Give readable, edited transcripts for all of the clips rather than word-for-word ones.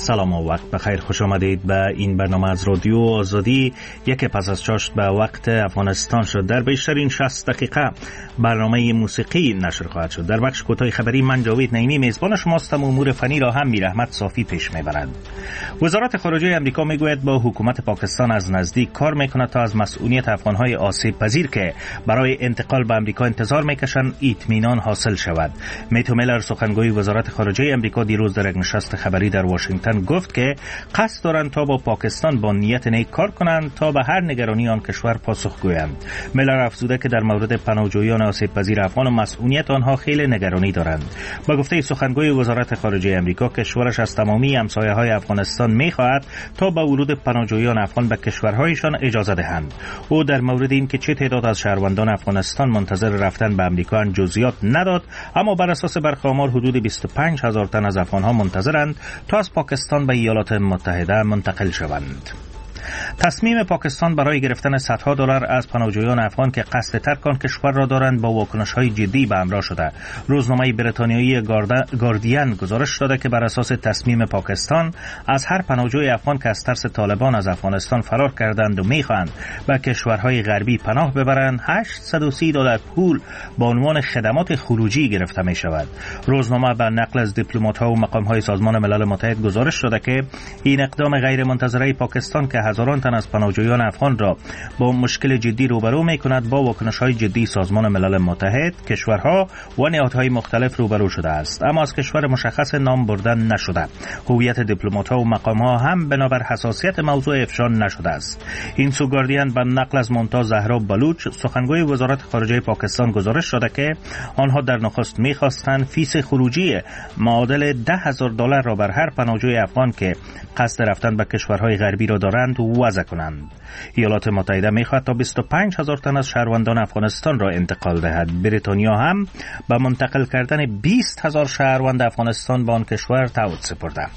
سلام و وقت بخیر، خوش آمدید به این برنامه از رادیو آزادی. یک پس از چاشت به وقت افغانستان شد. در بیشترین 60 دقیقه برنامه موسیقی نشر خواهد شد. در بخش کوتاه خبری من جاوید نعیمی میزبان شماستم. امور فنی را هم میرحمت صافی پیش میبرد. وزارت خارجه آمریکا میگوید با حکومت پاکستان از نزدیک کار میکند تا از مسئولیت افغانهای آسیب پذیر که برای انتقال به آمریکا انتظار میکشند اطمینان حاصل شود. میتو میلر سخنگوی وزارت خارجه آمریکا دیروز در یک نشست خبری در واشنگتن گفت که قصد دارند تا با پاکستان با نیت نیک کار کنند تا به هر نگرانی آن کشور پاسخ گویند. میلر افزوده که در مورد پناهجویان آسیب پذیر افغان و مسئولیت آنها خیلی نگرانی دارند. با گفته سخنگوی وزارت خارجه آمریکا کشورش از تمامی همسایه‌های افغانستان می‌خواهد تا با ورود پناهجویان افغان به کشورهایشان اجازه دهند. او در مورد اینکه چه تعداد از شهروندان افغانستان منتظر رفتن به آمریکا جزئیات نداد، اما بر اساس برخی آمار حدود 25,000 تن از افغان‌ها منتظرند تا از پاکستان به ایالات متحده منتقل شوند. تصمیم پاکستان برای گرفتن صدها دلار از پناهجویان افغان که قصد ترک آن کشور را دارند با واکنش‌های جدی به همراه شده. روزنامه بریتانیایی گاردین گزارش داده که بر اساس تصمیم پاکستان از هر پناهجوی افغان که از ترس طالبان از افغانستان فرار کردند و می‌خواهند به کشورهای غربی پناه ببرند 830 دلار پول به عنوان خدمات خروجی گرفته می‌شود. روزنامه به نقل از دیپلمات‌ها و مقام‌های سازمان ملل متحد گزارش داده که این اقدام غیرمنتظره پاکستان که هزاران تن از پناهجویان افغان را با مشکل جدی روبرو می‌کند با واکنش‌های جدی سازمان ملل متحد، کشورها و نهادهای مختلف روبرو شده است، اما از کشور مشخص نام بردن نشده. هویت دیپلمات‌ها و مقام‌ها هم بنابر حساسیت موضوع افشا نشده است. این سو گاردین به نقل از ممتاز زهرا بلوچ سخنگوی وزارت خارجه پاکستان گزارش داده که آنها در نخست می‌خواستند فیس خروجی معادل 10,000 دلار را بر هر پناهجوی افغان که قصد رفتن به کشورهای غربی را دارند وضع کنند. ایالات متحده می‌خواهد تا 25,000 تن از شهروندان افغانستان را انتقال دهد. بریتانیا هم به منتقل کردن 20,000 شهروند افغانستان به آن کشور تعهد سپرده.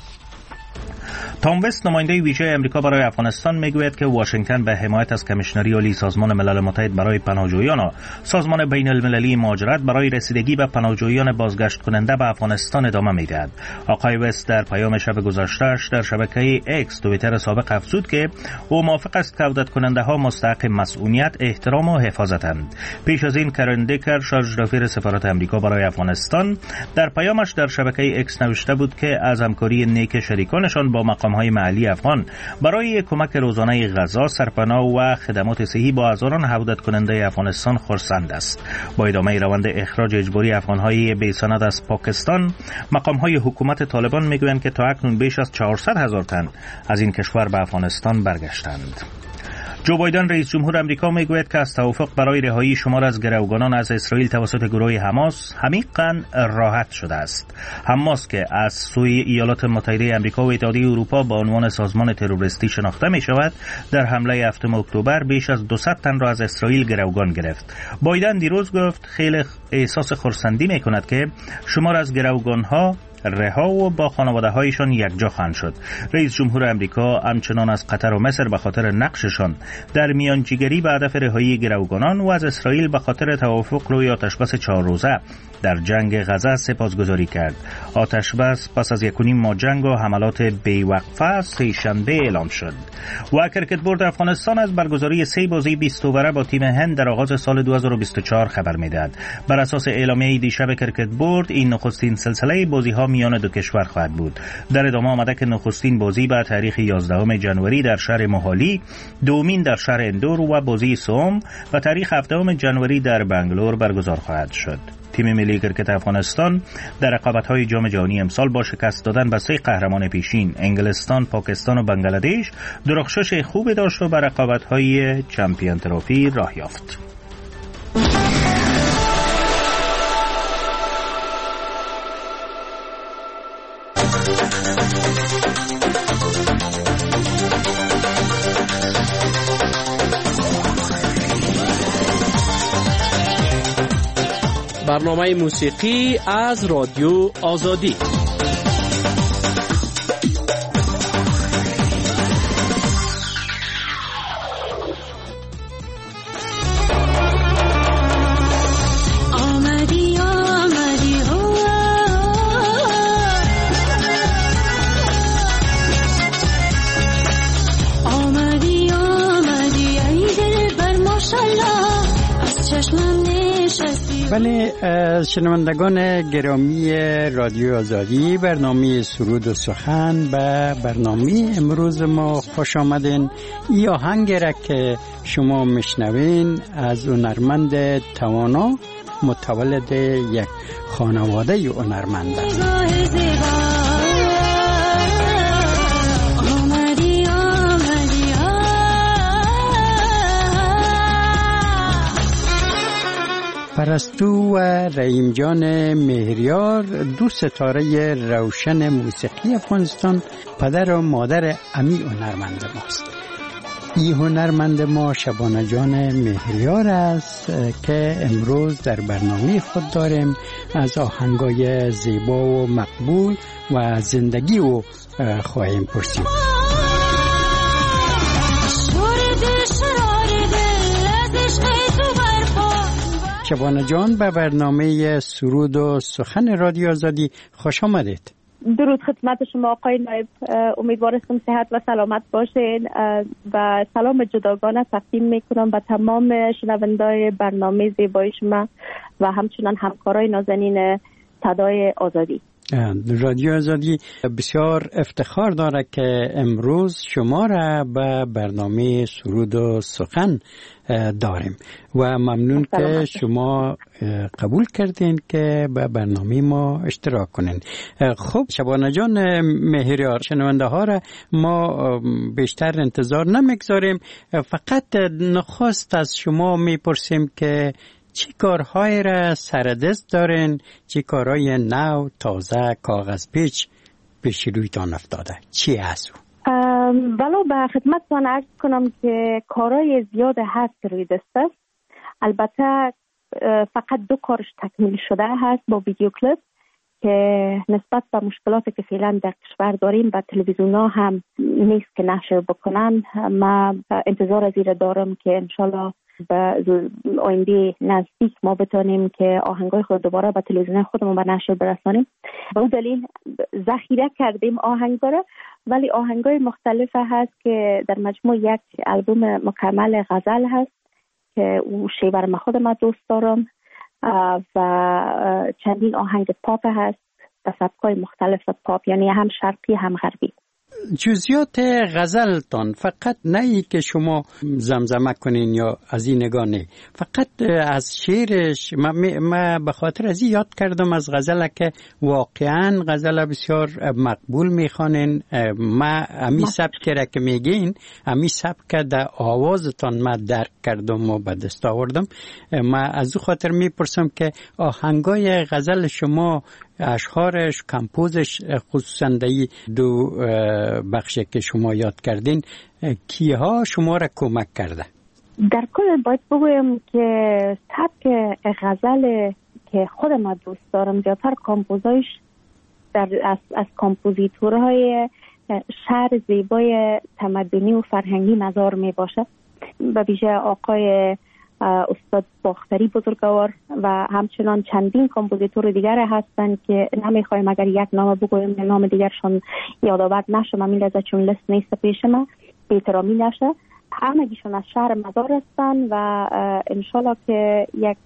تام وست نماینده ویژه امریکا برای افغانستان میگوید که واشنگتن به حمایت از کمیشنری عالی سازمان ملل متحد برای پناهجویان و سازمان بین المللی مهاجرت برای رسیدگی به پناهجویان بازگشت کننده به افغانستان ادامه میدهد. آقای وست در پیام شب گذشته‌اش در شبکه اکس توییتر سابق افزود که او موافق است که عودت کننده ها مستحق مسئولیت، احترام و حفاظتند. پیش از این کرن دیکر شارژ دافیر سفارت امریکا برای افغانستان در پیامش در شبکه اکس نوشته بود که از همکاری نیک شریکانشان با مقام‌های محلی افغان برای کمک روزانه غذا، سرپناه و خدمات صحی با هزاران عودت کننده افغانستان خرسند است. با ادامه روند اخراج اجباری افغان‌های بی‌سند از پاکستان، مقام‌های حکومت طالبان میگویند که تا اکنون بیش از 400,000 تن از این کشور به افغانستان برگشتند. جو بایدن رئیس جمهور آمریکا میگوید که از توافق برای رهایی شمار از گروگانان از اسرائیل توسط گروه حماس عمیقاً راحت شده است. حماس که از سوی ایالات متحده آمریکا و اتحادیه اروپا با عنوان سازمان تروریستی شناخته می شود، در حمله 7 اکتبر بیش از 200 تن را از اسرائیل گروگان گرفت. بایدن دیروز گفت خیلی احساس خرسندی می کند که شمار از گروگانها رها و با خانواده هایشان یکجا خواهند شد. رئیس جمهور آمریکا همچنان از قطر و مصر به خاطر نقششان در میانجیگری به هدف رهایی گروگانان و از اسرائیل به خاطر توافق روی آتشبس 4 روزه در جنگ غزه سپاسگزاری کرد. آتشبس پس از 1.5 ماه جنگ و حملات بی‌وقفه سه‌شنبه اعلام شد. و کرکت بورد افغانستان از برگزاری 3 بازی 20 اووره با تیم هند در آغاز سال 2024 خبر می‌دهد. بر اساس اعلامیه دیشب کرکت بورد این نخستین سلسله بازی‌ها میان دو کشور خواهد بود. در ادامه آمده که نخستین بازی به تاریخ 11 ژانویه در شهر موهالی، دومین در شهر اندور و بازی سوم و تاریخ 7 ژانویه در بنگلور برگزار خواهد شد. تیم ملی کرکت افغانستان در رقابت‌های جام جهانی امسال با شکست دادن به 3 قهرمان پیشین انگلستان، پاکستان و بنگلادش درخشش خوبی داشت و به رقابت‌های چمپیون تروفی راه یافت. برنامه موسیقی از رادیو آزادی. بله، شنوندگان گرامی رادیو آزادی، برنامه سرود و سخن به برنامه امروز ما خوش آمدین. این آهنگ را که شما میشنوین از هنرمند توانا، متولد یک خانواده هنرمند است. پرستو و رحیم جان مهریار، دو ستاره روشن موسیقی افغانستان، پدر و مادر امی هنرمند ماست. این هنرمند ما شبانه جان مهریار است که امروز در برنامه خود داریم از آهنگای زیبا و مقبول و زندگی او خواهیم پرسید. شبانه جان، به برنامه سرود و سخن رادیو آزادی خوش آمدید. درود خدمت شما آقای نایب، امیدوارم صحت و سلامت باشین و سلام جداگانه تقدیم میکنم به تمام شنوندای برنامه زیبای شما و همچنان همکارای نازنین صدای آزادی. رادیو آزادی بسیار افتخار داره که امروز شما را به برنامه سرود و سخن داریم و ممنون که شما قبول کردین که به برنامه ما اشتراک کنین. خب شبانه جان مهریار، شنونده ها را ما بیشتر انتظار نمیگذاریم، فقط نخست از شما میپرسیم که چی کارهای را سردست دارین؟ چی کارهای نو، تازه، کاغذ پیش رویتان افتاده؟ چی هست؟ ولو به خدمتتان عرض کنم که کارهای زیاد هست روی دست است. البته فقط 2 کارش تکمیل شده هست با ویدیو کلیپ که نسبت به مشکلاتی که فعلا در کشور داریم و تلویزیون ها هم نیست که نشر بکنن. من انتظار از این دارم که انشالله به آینده نزدیک ما بتونیم که آهنگای خود دوباره به تلویزیون خودمون به نشر برسانیم. به اون دلیل ذخیره کردیم آهنگا را، ولی آهنگای مختلف هست که در مجموع یک البوم مکمل غزل هست که او شیوه من خودم دوست دارم و چندین آهنگ پاپ هست به سبکای مختلف پاپ، یعنی هم شرقی هم غربی. جزئیات غزلتان فقط نه ای که شما زمزمه کنین یا از این نگاه نه، فقط از شعرش من به خاطر از این یاد کردم از غزل که واقعا غزل بسیار مقبول میخوانین. من امی سبک را که میگین، امی سبک در آوازتان من درک کردم و به دست آوردم. من از او خاطر میپرسم که آهنگای غزل شما، اشعارش، کمپوزش، خصوصا دایی 2 بخشی که شما یاد کردین، کیها شما را کمک کرده؟ در کل باید بگویم که سبک غزل که خودم دوست دارم زیادتر کامپوزایش از کامپوزیتورهای شعر زیبای تمدنی و فرهنگی نظر می باشه. به ویژه آقای استاد باختری بزرگوار و همچنان چندین کامپوزیتور دیگر هستند که نمیخوایم اگر یک نام بگویم نام دیگرشان یادآور نشه، من لحظه چون لست نیست پیش من بی‌احترامی نشه. همگیشون از شهر مزار هستند و انشالله که یک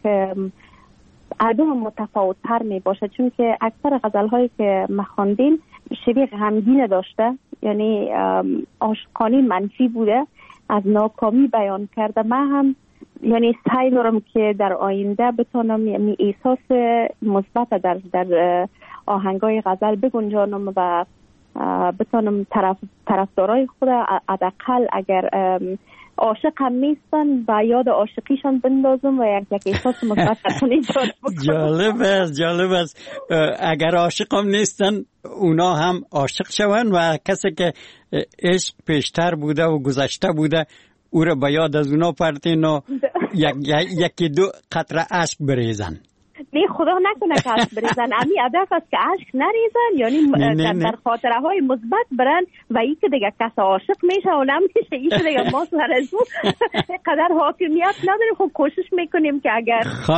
البوم متفاوت تر می باشه، چون که اکثر غزل هایی که ما خواندیم شبیه غمگین داشته، یعنی عاشقانه منفی بوده، از ناکامی بیان کرده. من هم یعنی سعی دارم که در آینده بتونم یعنی احساس مثبت در آهنگای غزل بگنجانم و بتونم طرفدارای خود حداقل اگر عاشق هم نیستن با یاد عاشقیشان بندازم و یک احساس مثبت ایجاد بکنم. جالب است. اگر عاشق هم نیستن اونا هم عاشق شون و کسی که عشق پیشتر بوده و گذشته بوده او را به یاد از اونا پرتین و یکی 2 قطره اشک بریزن. نه خدا نکنه که اشک بریزن. امی هدف است که اشک نریزن، یعنی در خاطره های مثبت برن و این که دیگه کس عاشق میشه و نمیشه، این که دیگه ما سرزو قدر حاکمیت نداریم. خب کوشش میکنیم که اگر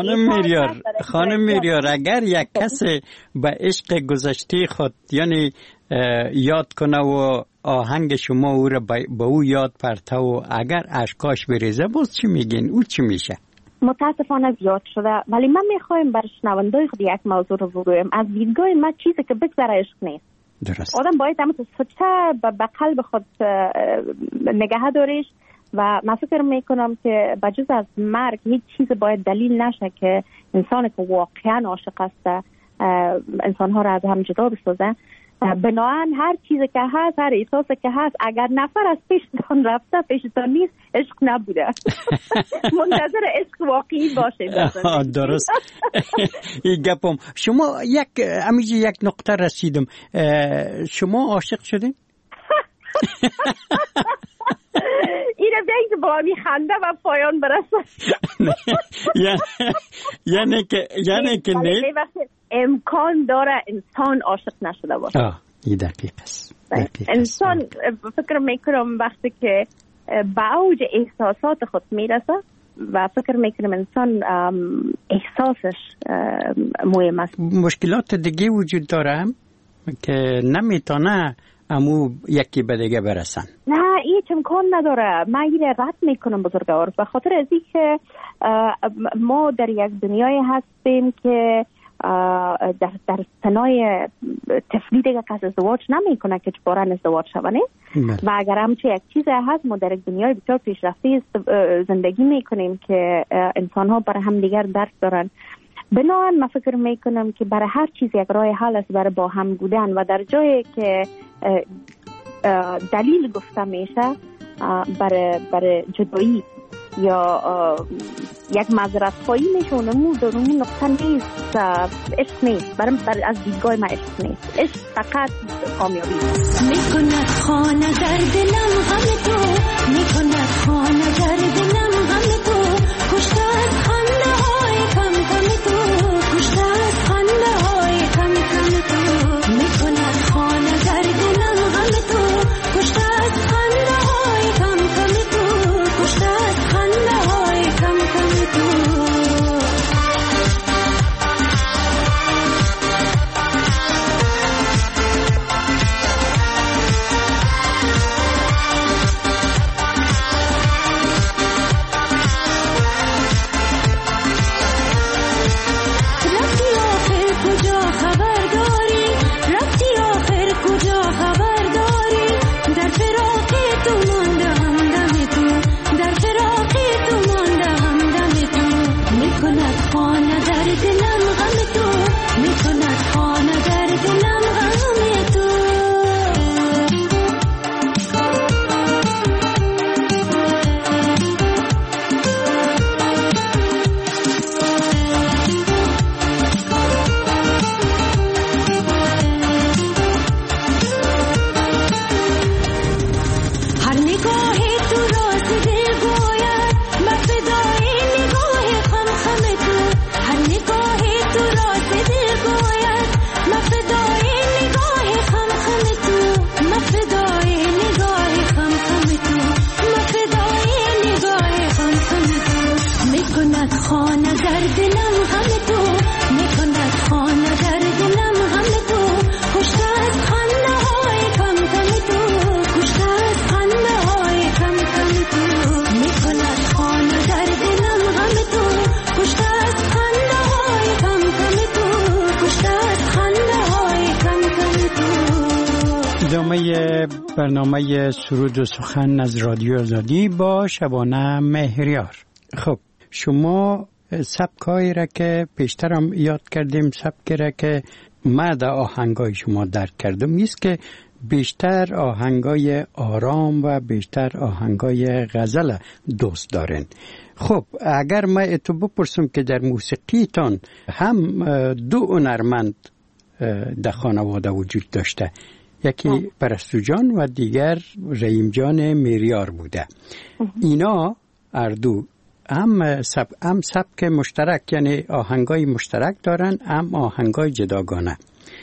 خانم میریار اگر یک کس به عشق گذشته خود یعنی یاد کنه و آهنگ شما او را با او یاد پرته و اگر اشکاش بریزه، باز چی میگین؟ او چی میشه؟ متاسفانه زیاد شده، ولی من میخوایم بر شنوندای خود یک موضوع رو بگویم. از دیدگاه من چیزی که بگذره عشق نیست. درست. آدم باید همه سچه به قلب خود نگه داریش و من فکر میکنم که بجز از مرگ هیچ چیز باید دلیل نشه که انسانی که واقعا عاشق است انسان ها را از هم جدا بسازه. بنابراین هر چیزی که هست، هر احساسی که هست، اگر نفر از پیشتان رفته پیشتان نیست، عشق نبوده. منتظر عشق واقعی باشه. درست. این گپم. شما یک نقطه رسیدم. شما عاشق شدین؟ اینه بیایی که با می خنده و پایان برسه. یعنی که نه امکان داره انسان عاشق نشده باشه. این دقیق است. انسان فکر میکنم وقتی که به اوج احساسات خود میرسه و فکر میکنم انسان احساسش مهم است. مشکلات دیگه وجود داره که نمیتونه امو یکی به دیگه برسن. نه هیچ امکان نداره. من این رد میکنم بزرگوار، به خاطر از اینکه ما در یک دنیای هستیم که در سنای طفلی دیگه کس ازدواج نمیکنه که چبارن ازدواج شونه و اگر همچه یک چیز هست ما در یک دنیای بسیار پیشرفته زندگی میکنیم که انسان ها برای هم دیگر درک دارن. بنابراین من فکر میکنم که برای هر چیز یک راه حل است برای با هم بودن و در جایی که دلیل گفته میشه برای جدایی یا یک معذرت خواهی میشه اونمون در اون نقطه نیست. عشق نیست. برای از دیدگاه من عشق نیست. عشق فقط کامیابی میکند خانه در دلم غم تو، میکند خانه در دلم غم تو، کشته از خنده های کم کم تو، کشته از خنده های کم کم تو، میکند خانه در دلم غم تو، کشته از خنده های کم کم تو، کشته از خنده های کم کم تو. برنامه سرود و سخن از رادیو آزادی با شبانه مهریار. خب شما سبکایی را که پیشترم یاد کردیم، سبکی را که من در آهنگای شما درک کردم است که بیشتر آهنگای آرام و بیشتر آهنگای غزل دوست دارین. خب اگر من اتو بپرسم که در موسیقیتان هم دو هنرمند در خانواده وجود داشته، یکی پرستو جان و دیگر رحیم جان مهریار بوده، اینا اردو هم سبک مشترک یعنی آهنگای مشترک دارن، هم آهنگای جداگانه.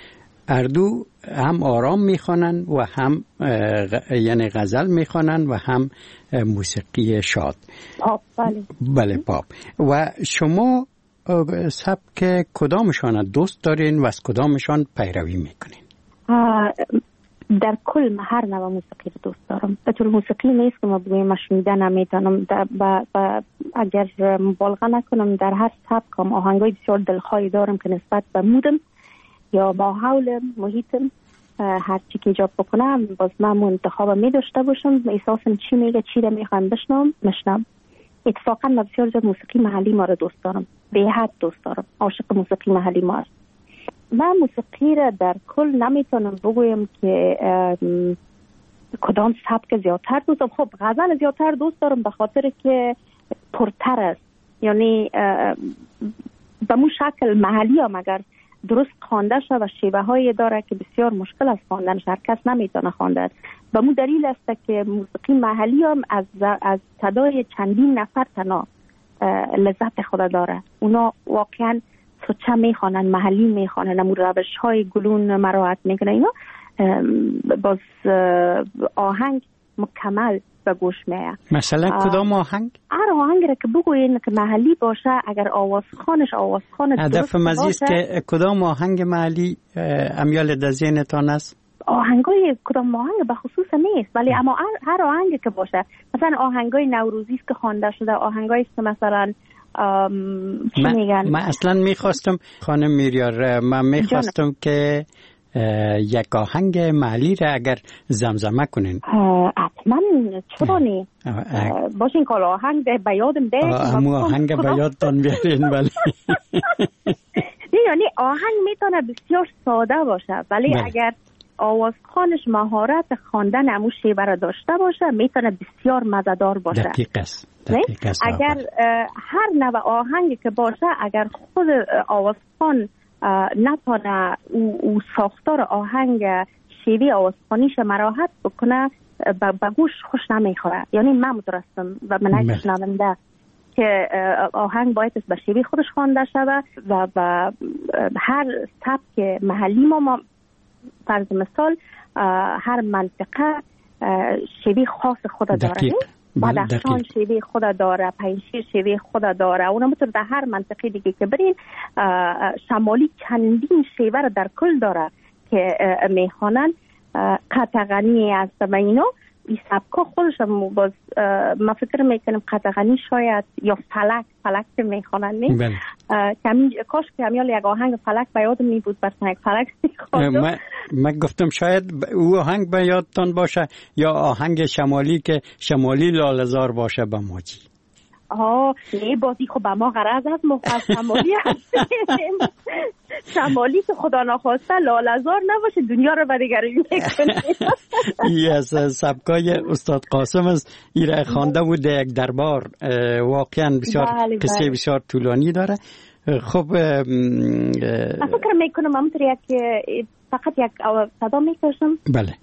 اردو هم آرام میخوانن و هم یعنی غزل میخوانن و هم موسیقی شاد، پاپ. بله پاپ. و شما سبک کدامشان دوست دارین و از کدامشان پیروی میکنین؟ در کل من هر نوع موسیقی رو دوست دارم. به طور موسیقی نیست که ما بگویم من شنیدن نمیتونم، اگر مبالغه نکنم در هر سبکم آهنگای بسیار دلخواهی دارم که نسبت به مودم یا ماحول محیطم هر چی که ایجاب بکنم باز من انتخاب می داشته باشم، احساسم چی میگه، چی رو میخوام بشنم. اتفاقا من بسیار زیاد موسیقی محلی ما رو دوست دارم، به حد دوست دارم، عاشق موسیقی محلی ما هستم. من موسیقی را در کل نمیتونم بگویم که کدام سبک زیادتر دوست دارم. خب غزل زیادتر دوست دارم به خاطر که پرتر است، یعنی به مو شکل محلی هم اگر درست خوانده شد و شیوه هایی داره که بسیار مشکل است خواندنش، هر کس نمیتونه خوانده. به مو دلیل است که موسیقی محلی هم از صدای چندین نفر تنها لذت خود داره. اونا واقعا سوچه میخوانن، محلی میخوانن، امو روش های گلون مراعات میکنن، اینا باز آهنگ مکمل به گوش میاد. مثلا کدام آهنگ؟ هر آهنگ را که بگوین که محلی باشه، اگر آوازخوان هدف مزیست که کدام آهنگ محلی امیال در ذهنتان است؟ آهنگای کدام آهنگ به خصوص نیست، ولی اما هر آهنگی که باشه، مثلا آهنگای نوروزی که خوانده شده، آهنگایی که مثلا چی میگن؟ من اصلا میخواستم خانم میریار، من میخواستم که یک آهنگ محلی را اگر زمزمه کنین. حتما، چرا نی؟ باشین که آهنگ به یادم ده. همون آهنگ به یادتان بیارین. ولی یعنی آهنگ میتونه بسیار ساده باشه، ولی اگر آوازخوانش مهارت خواندن همون شیوه را داشته باشه میتونه بسیار مزه‌دار باشه. دقیق است. اگر هر نوع آهنگی که باشه، اگر خود آوازخوان نتونه او ساختار آهنگ شیوه آوازخوانیش مراحت بکنه، به گوش خوش نمیخوره. یعنی من مترسم و من نشنونده که آهنگ باید به شیوه خودش خوانده شود و هر سبک محلی ما فرض مثال هر منطقه شیوه خاص خود داره. بدخشان شیوه خود داره، پنجشیر شیوه خود داره. اونا میتونه در هر منطقه دیگه که برین، شمالی چندین شیوه در کل داره که میخوانن. قطغنی است و اینا این سبکا خودش هم باز من فکر میکنم قطغنی شاید یا فلک که میخوانن نی کاش که همیال یک آهنگ فلک به یادم می بود، بس یک فلک میخوانم. من گفتم شاید او آهنگ به یادتان باشه یا آهنگ شمالی که شمالی لاله‌زار باشه به ماجی. نه بازی خب به ما غرض از مخص شمالی هستیم. شمالی که خدا نخواسته لاله‌زار نباشه دنیا رو بدگری میکنه. این از سبکای استاد قاسم است، ایره خوانده بود یک دربار، واقعا بسیار قصه بسیار طولانی داره. خب من فکر میکنم همونطور یک فقط یک صدا میکشم. بله.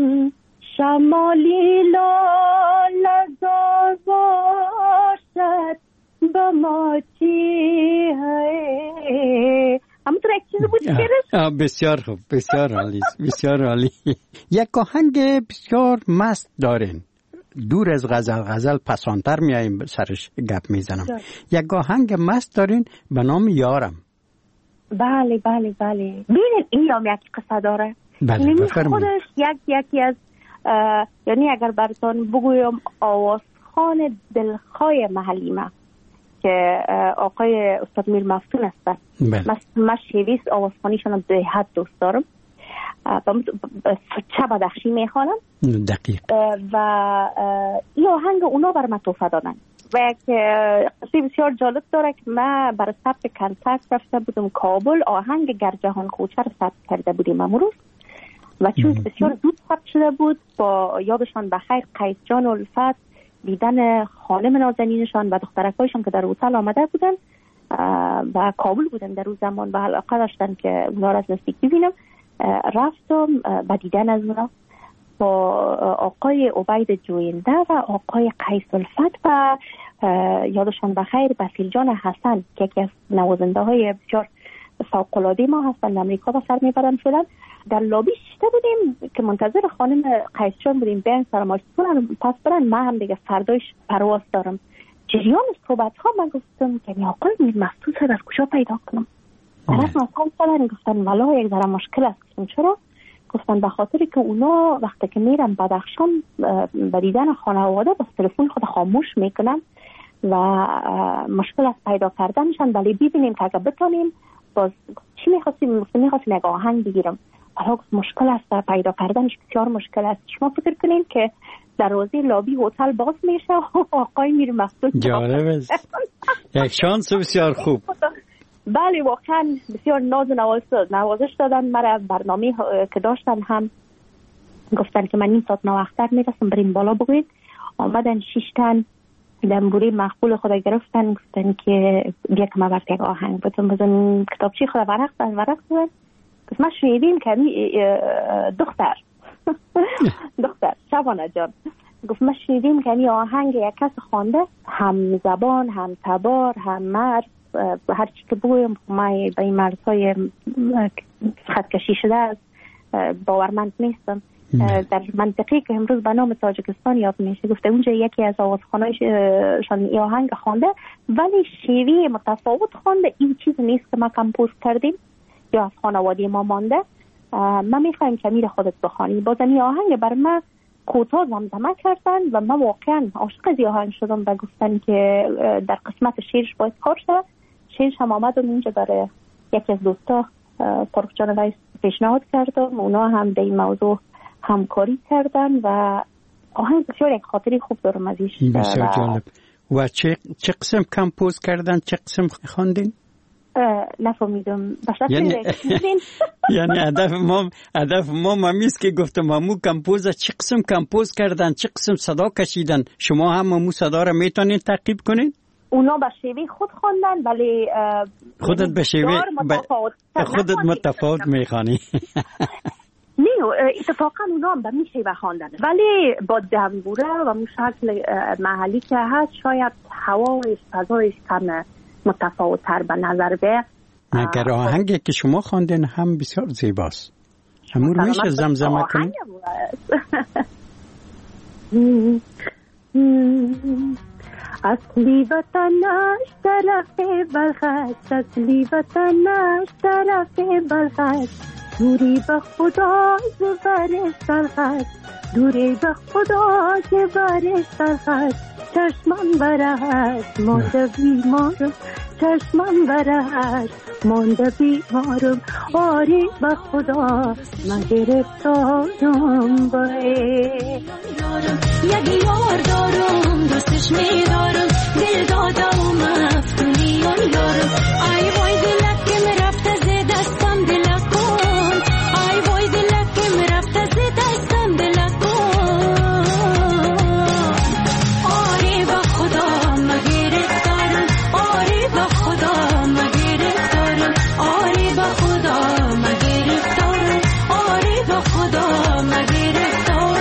شمالی لاله‌زار باشد با ما چی ہے. همونطور یک چیز بود که بسیار خوب، بسیار عالی، بسیار عالی. یک آهنگ بسیار مست دارین، دور از غزل پسانتر میاییم سرش گپ میزنم. یک آهنگ مست دارین به نام یارم. بله ببینید این هم یک قصه داره. بله بفرمایید. خودش یکی از یعنی اگر براتون بگویم آوازخوان دلخواه محلی ما که آقای استاد میر مفتون هستن. من شیویست آوازخوانیشون به حد دوست دارم. چه بدخشی میخوانم. دقیق. و این آهنگ اونا بر من توفه دادن و یک قصه بسیار جالب داره که من برای ثبت کنسرت رفته بودم کابل، آهنگ گر جهان خوچه رو ثبت کرده بودیم امروز و چون بسیار زود ثبت شده بود، با یادشان بخیر قیس جان و الفت دیدن خانم نازنینشان و دخترکایشان که در هتل آمده بودن و کابل بودن در اون زمان و علاقه داشتن که اونا را از نزدیک ببینم، رفتم و دیدن از اونا با آقای عبید جوینده و آقای قیس الفت و یادشان بخیر بسیل جان حسن که یکی از نوازنده های بسیار فوق‌العاده ما هستن، امریکا به سر میبرن شدن. در لابی شیشته بودیم که منتظر خانم قیس جان بودیم بیان سلامتی کنن پس برن. من هم دیگه فردایش پرواز دارم. جریان صحبت ها من گفتم که این آقای میر مفتون از کجا پیدا کنم. طرف مثال سالن گفتن والا یک ذره مشکل است. چرا؟ گفتن به خاطر که اونا وقتی که میرن بدخشان به دیدن خانواده بس تلفن خود خاموش میکنن و مشکل از پیدا کردنشان. ولی ببینیم که اگه بتونیم باز چی میخواستیم یک آهنگ بگیرم، حالا مشکل است پیدا کردنش، بسیار مشکل است. شما فکر کنین که دروازه لابی هتل باز میشه و آقای میر مقصود جالب است. یک شانس بسیار خوب. بله واقعا بسیار ناز و نوازش دادن مرا. برنامه که داشتن هم گفتن که من نیم ساعت نواختر میرسم بریم بالا بگوید. آمدن 6 تن دنبوری مقبول خدا گرفتن، گفتن که بیا که ما برد یک آهنگ بزن کتابچی خدا ورق دادن. گفت ما شنیدیم که دختر شبانه جان گفت ما شنیدیم که این آهنگ یک کس خوانده، هم زبان هم تبار هم مرز، هر چی که بگویم ما به این مرزهای خط کشی شده است باورمند نیستم. در منطقی که امروز به نام تاجیکستان یاد میشه، گفته اونجا یکی از آوازخوانایشان این آهنگ خوانده ولی شیوه متفاوت خوانده. این چیز نیست که ما کمپوز کردیم یا از خانواده ما مانده. من میخوایم که امیر خودت بخوانی. باز این آهنگ بر من کوتاه زمزمه کردن و من واقعا عاشق این آهنگ شدم و گفتن که در قسمت شعرش باید کار شد. شعرش هم آمدم اینجا برای یکی از دوستا فرخ جان ویس پیشنهاد کردم، اونا هم به این موضوع همکاری کردن و آهنگ بسیار یک خاطری خوب دارم ازش. بسیار جالب. و چه قسم کمپوز کردن، چه قسم خواندین؟ نفهمیدم. یعنی هدف ما مامیست که گفتم همو کمپوز چه قسم کمپوز کردن، چه قسم صدا کشیدن. شما هم همو صدا را میتونین تعقیب کنین؟ اونا به شیوه خود خواندن ولی خودت به شیوه خودت متفاوت میخوانی. نه اتفاقا اونا هم به می شیوه خواندن ولی با دنبوره و مو شکل محلی که هست شاید هوایش فضایش کم متفاوت تر به نظر بیاد. مگر آهنگی که شما خواندین هم بسیار زیباست. همون رو میشه زمزمه کنید؟ اصلی وطنش طرف بلخست، اصلی وطنش طرف بلخست، دوری به خدا زبرش تلخست، دوری به خدا زبرش تلخست. چشمان برهست مانده بیمارم، چشمان برهست مانده بیمارم، آری به خدا من گرفتارم باید. یک یار دارم دوستش میدارم، دل دادم مفتونیان یارم. ای وای دلت که مرفته زی دستم دلت کن، ای وای دلت که مرفته زی دستم دلت کن. آری به خدا من گرفتارم، آری به خدا من گرفتارم، آری به خدا من گرفتارم، آری به خدا من گرفتارم.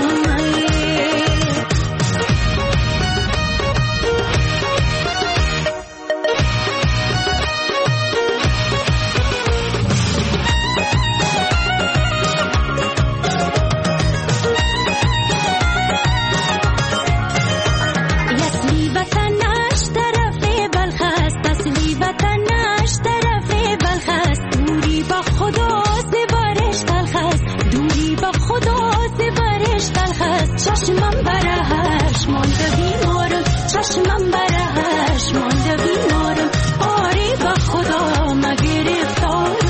چشمم برهش مانده بیمارم، چشمم برهش مانده بیمارم، آری به خدا من گرفتارم.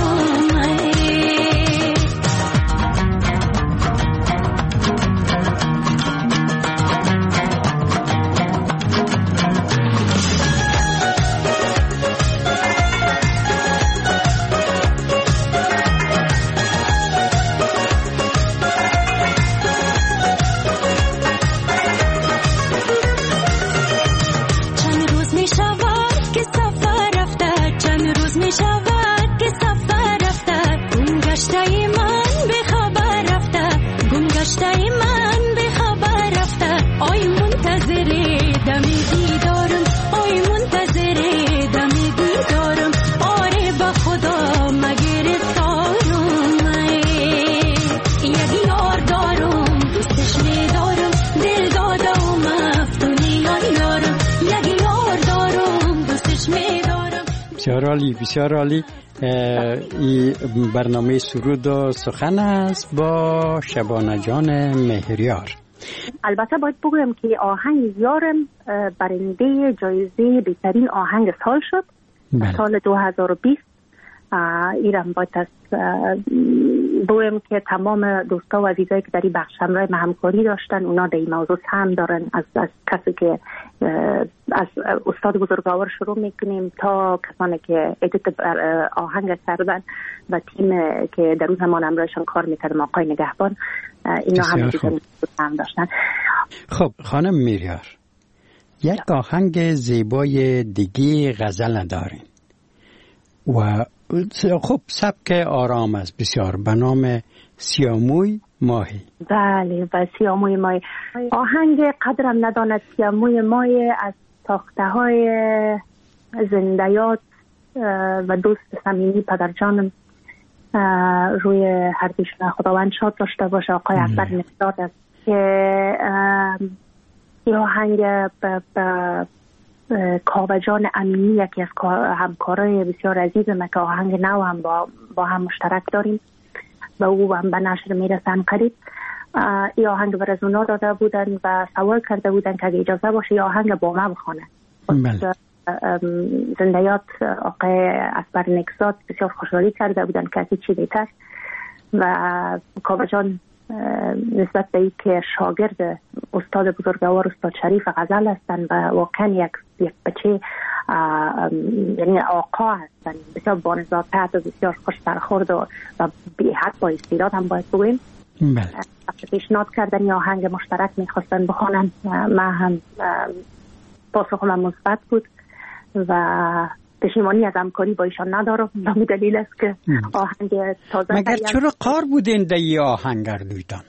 بسیار عالی. این برنامه سرود و سخن است با شبانه جان مهریار. البته باید بگویم که آهنگ یارم برنده جایزه بهترین آهنگ سال شد. سال 2020. ایران باید بگویم که تمام دوستا و عزیزایی که در این بخش همراه ما همکاری داشتن، اونا در این موضوع سهم دارن. از کسی که از استاد بزرگوار شروع میکنیم تا کسانی که ادیت آهنگ کردن و تیم که در اون زمان همراهشان کار میکردم، آقای نگهبان، اینا هم سهم داشتن. خب خانم میریار، یک آهنگ زیبای دیگه غزل دارین و خب سبک آرام است بسیار، به نام سیاموی ماهی. بله، و سیاموی ماهی آهنگ قدرم نداند سیاموی ماهی از ساخته های زندیات و دوست صمیمی پدرجانم روی هر دیشون خداوند شاد داشته باشه، آقای اکبر نقداد است که این آهنگ کاوجان امینی یکی از همکارای بسیار عزیزم که آهنگ نو هم با هم مشترک داریم و او هم به نشر میرسن قریب. این آهنگ بر از اونا داده بودن و سوال کرده بودن که اگه اجازه باشه این آهنگ با ما بخونه. زندیات آقای اکبر نقداد بسیار خوشحالی کرده بودن که چی دیتر و کاوجان نسبت به این که شاگرد استاد بزرگوار استاد شریف غزل هستن و واقعا یک بچه یعنی آقا هستن، بسیار بانزادت و بسیار خوش برخورد و بی حد با استعداد هم باید بگویم. پیشنهاد کردن یا آهنگ مشترک میخواستن بخونن، من هم پاسخ من مثبت بود و پشیمانی از همکاری با ایشان ندارم. به دلیل است که آهنگ تازه مگر چرا قار بودین در این آهنگ دویدان؟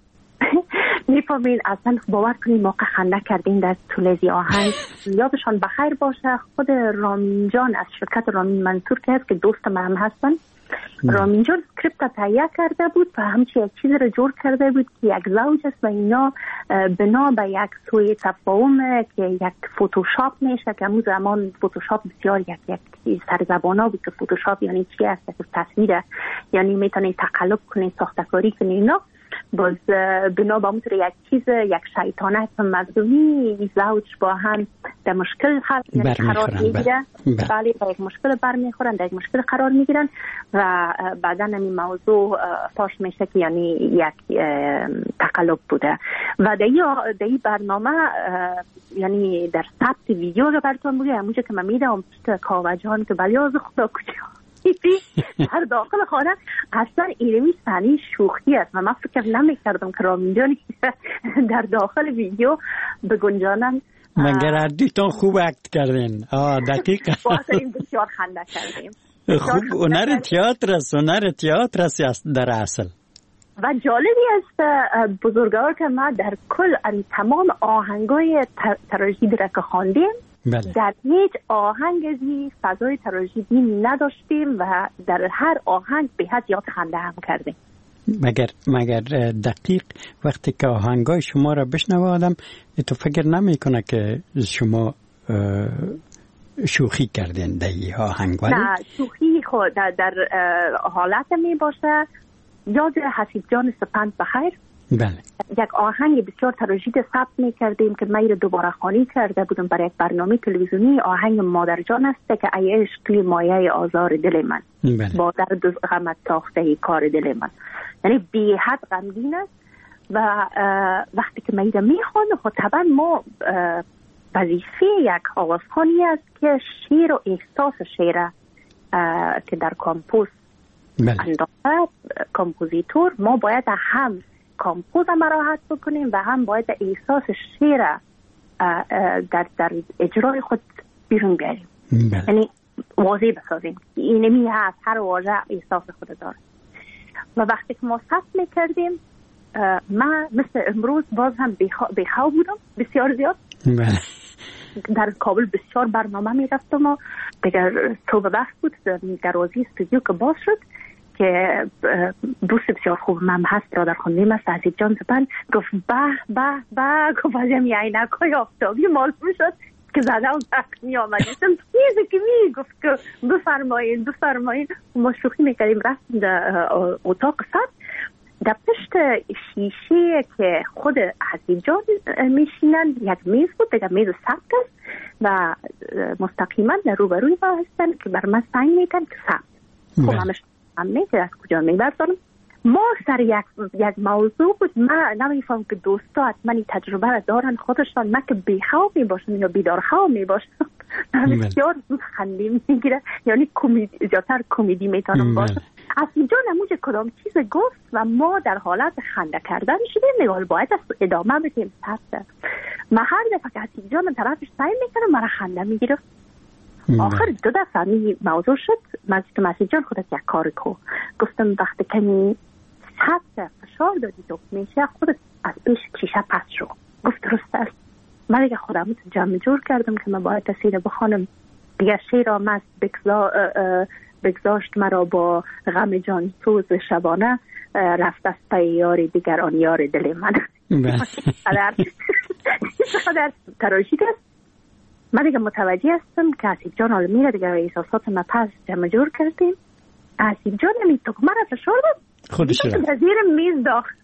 میفهمین اصلا باور کنید موقع خنده کردین در طول از آهنگ. یادشان بخیر باشه خود رامین جان از شرکت رامین منصور که هست که دوست من هم هستن، رامین جان اسکریپت تهیه کرده بود و همچی یک چیز رو جور کرده بود که یک زوج است و اینا بنا به یک سوء تفاهم که یک فوتوشاپ میشه که همون زمان فوتوشاپ بسیار یک سرزبانا بود که فوتوشاپ یعنی چی است، یک تصویر یعنی میتونی تقلب کنی، ساختکاری کنی اینا. باز بنا به اونطور یک چیز یک شیطانت مظلومی زوج با هم در مشکل قرار میگیره. بله، با یک مشکل برمیخورن، در یک مشکل قرار میگیرن و بعدا این موضوع فاش میشه که یعنی یک تقلب بوده و در این برنامه یعنی در ثبت ویدیو رو براتون بگم همونجا که من میدم کاوجان که بلی از خدا کجا در داخل خانه اصلا ایرمی صحنه شوخی است و من فکر نمی‌کردم که رامین جانی در داخل ویدیو بگنجانن. مگر ردیتون خوب اکت کردین. دقیقا واسه بسیار خنده کردیم. خوب هنر تئاتر است در اصل. و جالبی است بزرگوار که ما در کل تمام آهنگای تراژدی را که خواندیم در هیچ آهنگ ازی فضای تراژدی نداشتیم و در هر آهنگ به حد یاد خنده هم کردیم. مگر دقیق وقتی که آهنگای شما را بشنوه آدم تو فکر نمی کنه که شما شوخی کردین در این آهنگ؟ نه، شوخی خود در حالت می باشه. یاد حسیب جان سپند بخیر، بله، یک آهنگ بسیار تراژدی ثبت می‌کردیم که من دوباره خوانی کرده بودم برای یک برنامه تلویزیونی. آهنگ مادر جان است که ای عشق مایه آزار دل من، بله، با درد غمت ساخته کار دل من، یعنی بی حد غمگین است و وقتی که من میخوانم خب طبعا ما وظیفه یک آوازخوانی است که شعر و احساس شعر که در کامپوز انداخته کامپوزیتور، ما باید هم کامپوز مراحت بکنیم و هم باید احساس شعر در اجرای خود بیرون بیاریم، یعنی واضح بسازیم. اینمی هست هر واژه احساس خود داره. و وقتی که ما ثبت میکردیم من مثل امروز باز هم بیخواب بودم بسیار زیاد. در کابل بسیار برنامه میرفتم و دیگر صبح وقت بود دروازه استودیو که باز شد که دوست بسیار خوب من هست برادر خانم است عزیز جان سپند گفت به گفت ازم یه عینک‌های آفتابی معلوم شد که زده و زخمی آمدیستم چیزی که میگفت که بفرمایید ما شوخی میکردیم رفتیم در اتاق صد در پشت شیشه که خود حسیب جان میشینن یک میز بود دیگه میز ثبت است و مستقیما در روبروی ما هستن که بر من سعی میکن که ثبت خب همش همه که از کجا میبرزانم ما سر یک موضوع بود من نمیفهم که دوستات منی تجربه را دارن خودشان من که بیخواب میباشم یا بیدارخواب میباشم بسیار خندیم میگیره یعنی زیادتر کمدی میتونم باشم از اینجا نموجه کدام چیز گفت و ما در حالت خنده کردن شدیم نگاه باید ادامه بدیم ثبت من هر دفعه که از اینجا من طرفش سعی میکنم مرا خنده میگیره آخر 2 دفعه موضوع شد مسیح جان خودت یک کار کو گفتم وقتی که ثبت فشار دادی تو میشه خودت از پیش شیشه پس شو گفت درست است من دیگه خودم جمع جور کردم که من باید تصویر بخوانم دیگه شیر آمد بگذاشت مرا با غم جان سوز شبانه رفت از پی یاری دیگر آن یار دل من قدر تراژیک است من دیگه متوجه هستم که حسیب جان حالا میره دیگه احساسات ما پس جمع جور کردیم حسیب جان نمیتو که مرا فشار داد خودش را در زیر میز داخت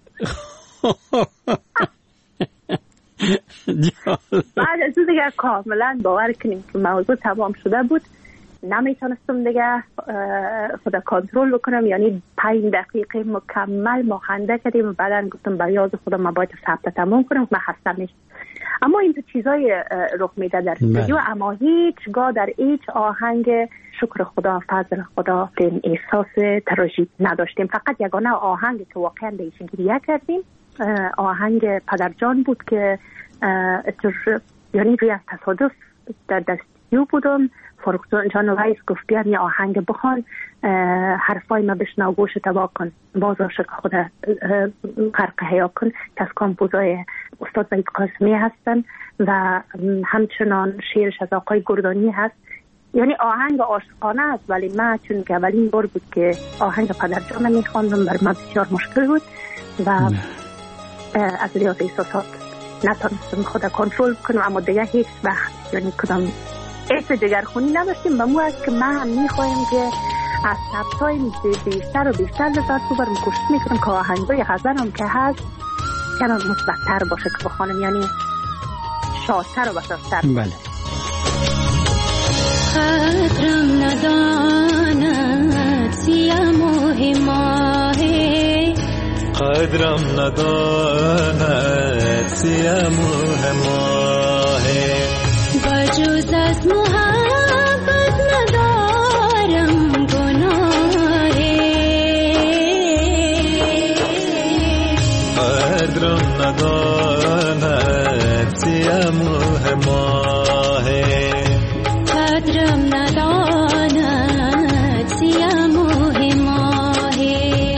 بعد از دیگه کاملا باور کنیم که موضوع تمام شده بود نمیتونستم دیگه خدا کنترل بکنم یعنی 5 دقیقه مکمل ما خنده کردیم و بعدا گفتم بیاز خودم من باید ثبت تمام کنم من خسته میشم اما این چیزای رخ میده در استودیو اما هیچگاه در هیچ آهنگ شکر خدا فضل خدا این احساس تراژیک نداشتیم فقط یگانه آهنگ که واقعا بهش گریه کردیم آهنگ پدرجان بود که یعنی روی از تصادف در استودیو بودم فاروق جان وایس گفت بیان یه آهنگ بخوان حرفای ما بشنو گوش تبا کن باز عاشق خود غرق حیا کن که از کامپوزای استاد وحید قاسمی هستن و همچنان شعرش از آقای گردانی هست یعنی آهنگ عاشقانه است ولی من چون که اولین بار بود که آهنگ پدرجان میخواندم بر من بسیار مشکل بود و از ریاض احساسات نتونستم خود کنترل کنم اما دیگه هیچ وقت یعنی کدام ایسا دگرخونی نداشتیم و مو است که من هم میخوایم که از سبتای بیشتر و بیشتر لذت ببرم کوشش میکنم که آهنگای غزل هم که هست کنم مثبت‌تر باشه که بخوانم یعنی شادتر و بسازتر بله قدرم نداند سیم و هماهی قدرم نداند سیم و هماهی بجوز از محبت ندارم گناهی قدرم نداند سیم و هماهی قدرم نداند سیم و هماهی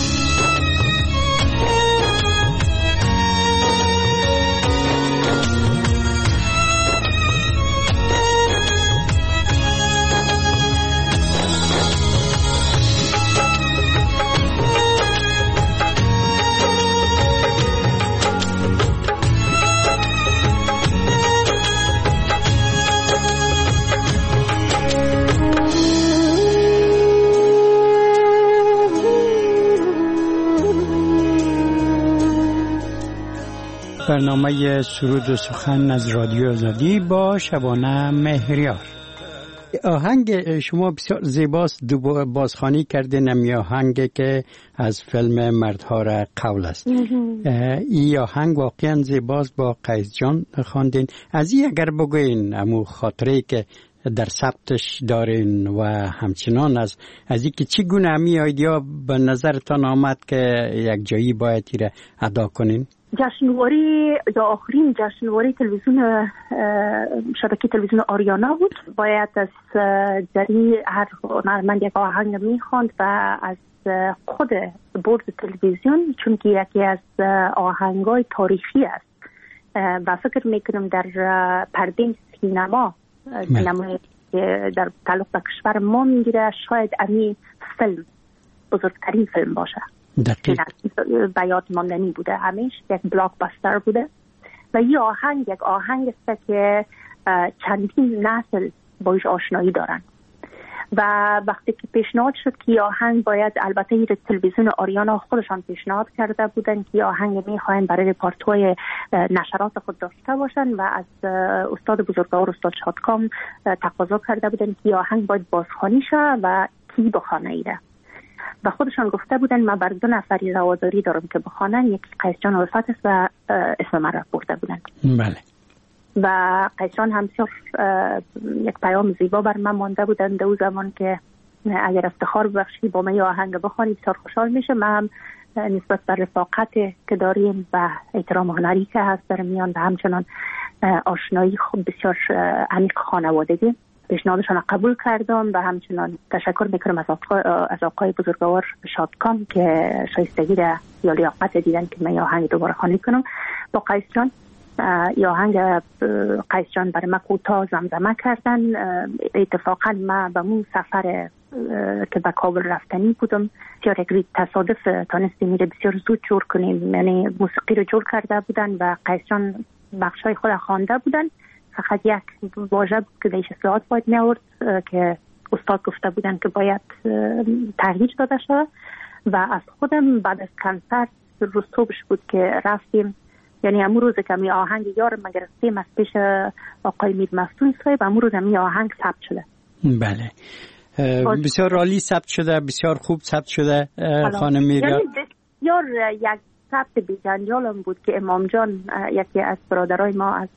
برنامه سرود و سخن از رادیو آزادی با شبانه مهریار. آهنگ شما بسیار زیباست بازخوانی کردین امی آهنگ که از فیلم مردها را قول است این آهنگ واقعا زیباست با قیس جان خواندین از این اگر بگوین امو خاطره که در ثبتش دارین و همچنان از این که چگونه امی ایدیا به نظرتان آمد که یک جایی باید را ادا کنین جشنواره یا آخرین جشنواره تلویزیون شبکه تلویزیون آریانا بود باید از جری هر هنرمند یک آهنگ میخواند و از خود بورد تلویزیون چون که یکی از آهنگای تاریخی است و فکر میکنم در پرده سینمای در تعلق به کشور ما میگیره شاید امی فیلم بزرگترین فیلم باشه بیاد ماندنی بوده همیشه یک بلاک باستر بوده و این آهنگ یک آهنگ است که چندین نسل باش آشنایی دارن. و وقتی که پیشنهاد شد که آهنگ باید، البته تلویزیون آریانا خودشان پیشنهاد کرده بودن که آهنگ میخواین برای رپارتوی نشرات خود داشته باشن و از استاد بزرگوار استاد شادکام تقاضا کرده بودن که آهنگ باید بازخوانی شه و کی بخوانه ایره. و خودشان گفته بودن من بر 2 نفری رواداری دارم که بخوانن، یکی قیس جان الفت است و اسم من را برده بودن. بله. و قیس جان هم یک پیام زیبا بر من مانده بودن در اون زمان که اگر افتخار ببخشی با من آهنگ بخوانی بسیار خوشحال میشه. من هم نسبت بر رفاقت که داریم و احترام هنری که هست در میان و همچنان آشنایی خوب بسیار عمیق خانوادگی پیشنهادشان قبول کردم و همچنان تشکر میکنم از آقای بزرگوار شادکام که شایستگی یا لیاقت دیدن که من آهنگ دوباره خوانی کنم. با قیس جان آهنگ قیس جان برای من کوتاه زمزمه کردن. اتفاقا من به اون سفر که به کابل رفتنی بودم بسیار یک تصادف تانستیم میره بسیار زود جور کنیم، یعنی موسیقی رو جور کرده بودن و قیس جان بخشای خود خوانده بودن. فقط یک واژه بود که دیش اصلاحات باید می آورد که استاد گفته بودن که باید تغییر داده شد. و از خودم بعد از کنسرت روز صبحش بود که رفتیم، یعنی امون روز که می آهنگ یارم ما گرفتیم از پیش آقای میر مفتون صاحب، امون روز می آهنگ ثبت شده. بله بسیار عالی ثبت شده، بسیار خوب ثبت شده خانم میریا. یعنی بسیار یک ثبت بی‌جنجالم بود که امام جان یکی از برادرای ما از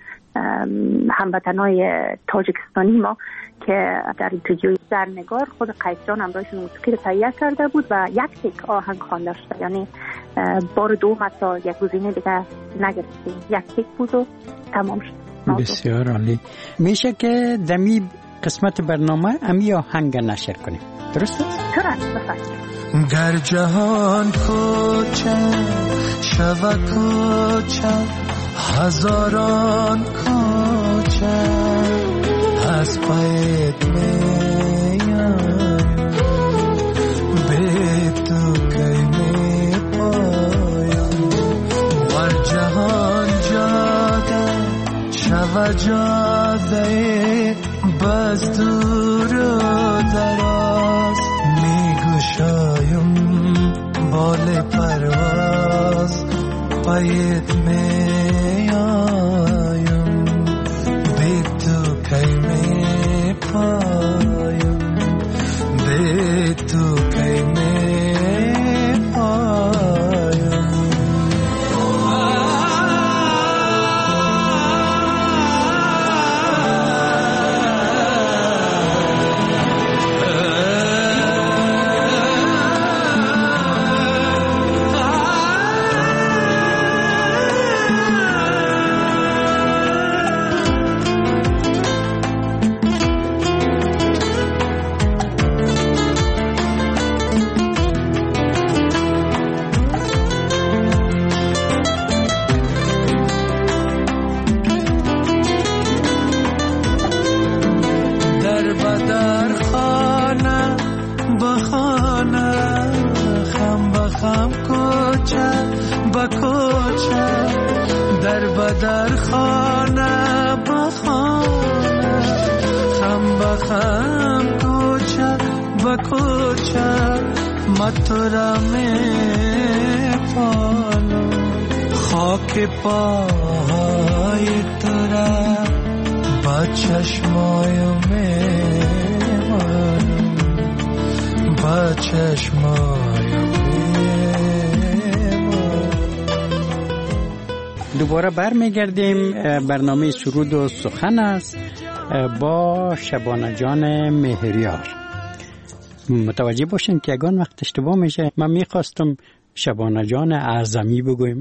هموطنای تاجیکستانی ما که در اینترجوی زرنگار خود قیس جان همراهشون موسیقی رو تهیه کرده بود و یک تک آهنگ خوانده شده، یعنی بار دوم حتی یک گزینه دیگه نگرفتیم، یک تک بود و تمام شد. بسیار عالی. میشه که دمی قسمت برنامه امی آهنگ نشر کنیم، درسته؟ درست بفرمایید. گر جهان کوچه شود کوچه هزاران کوچه از پایت میایم به تو کی می پایم. ور جهان جاده شود جاده بس دور و دراز میگشایم بال پرواز پایت میایم به تو کی می پایم به تو کی می پایم. در خانه با خانه خم با خم کوچه با کوچه ما تو را می پالم خاک پای تو را با چشمای می مانم با چشمای دوباره برمیگردیم. برنامه سرود و سخن است با شبانه جان مهریار. متوجه باشین که یگان وقت اشتباه میشه. من میخواستم شبانه جان اعظمی بگویم.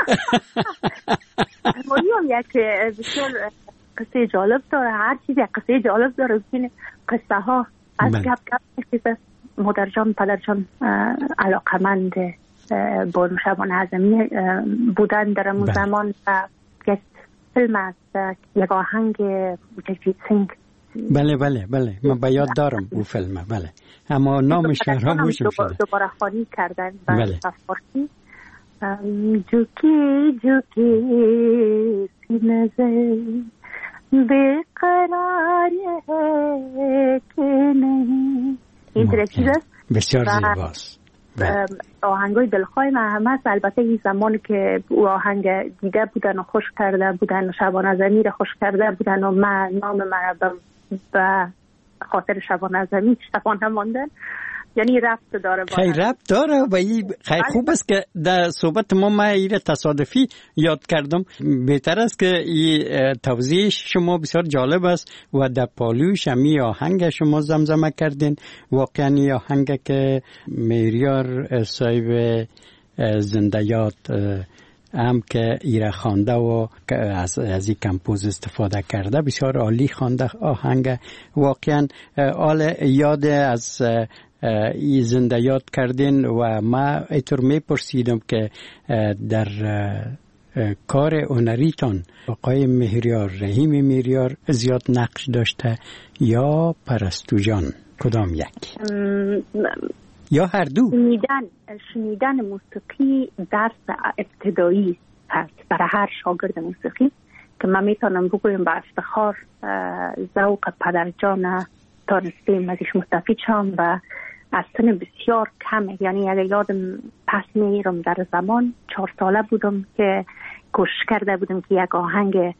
مولیم یک بسیار قصه جالب داره، هر چیزی قصه جالب داره. قصه ها از گپ گپ مادر جان پدر جان علاقمند با شبانه اعظمی بودن در اون زمان و یک فیلم است، یک آهنگ جگجیت سینگ. بله من به یاد دارم اون فیلم. بله اما نامش فراموش شده. دوباره خوانی کردن بله. و فارسی جوکی جوکی سی نظر बेकरार है कि नहीं. این طرف چیز است بسیار زیباست. آهنگای دلخواه من هم هست. البته این زمان که او آهنگ دیده بودن و خوش کرده بودن و شبانه زمین رو خوش کرده بودن و من نام من به خاطر شبانه زمین شبانه ماندن، یعنی ربط داره. خیلی ربط داره و این خیلی خوب است که در صحبت ما این تصادفی یاد کردم. بهتر است که این توضیح شما بسیار جالب است و در پالوش همی آهنگ شما زمزمه کردین. واقعا این آهنگ که مهریار صاحب زنده یاد هم که ایره خوانده و از این کمپوز استفاده کرده بسیار عالی خوانده آهنگ. واقعا آل یاد از ای زنده یاد کردین و ما اینطور میپرسیدم که در کار هنریتان آقای مهریار، رحیم مهریار زیاد نقش داشته یا پرستو جان؟ کدام یک؟ یا هر دو؟ شنیدن موسیقی درس ابتدایی هست برای هر شاگرد موسیقی که من میتونم بگویم با افتخار ذوق پدرجان تانستیم ازش مستفید شم و از سن بسیار کمه. یعنی اگر یادم پس میرم در زمان 4 ساله بودم که کوشش کرده بودم که یک آهنگ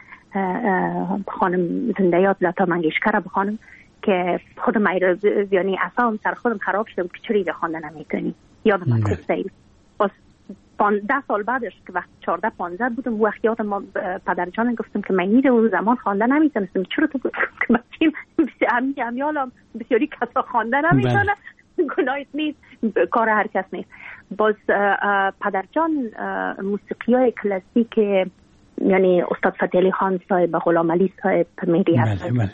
خانم زنده یاد لتا منگیشکر بخوانم که خودم یعنی اصلا سر خودم خراب شده بود که چرا ایده خوانده نمیتونی. یادم از قصه باز 10 سال بعدش که وقت 14-15 بودم وقت یادم ما پدرجانم گفتم که من میره اون زمان خوانده نمیتونستم. چرا تو که بچیم همیالم بسیاری کسا خوانده نمیتونه، گناهی نیست، کار هر کس نیست. باز پدرجان موسیقی های کلاسیک یعنی استاد فتح علی خان صاحب، غلام علی صاحب، مهری حسن،